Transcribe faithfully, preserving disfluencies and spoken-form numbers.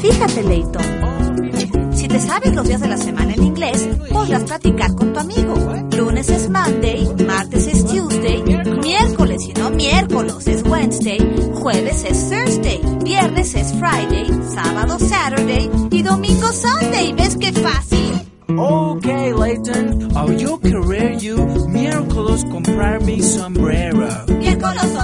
Fíjate, Leighton. Si te sabes los días de la semana en inglés, podrás platicar con tu amigo. Lunes es Monday, martes es Tuesday, miércoles y no miércoles es Wednesday, jueves es Thursday, viernes es Friday, sábado Saturday y domingo Sunday. ¿Ves qué fácil? Okay, Leighton, oh, yo querer you miércoles comprar mi sombrero. Miércoles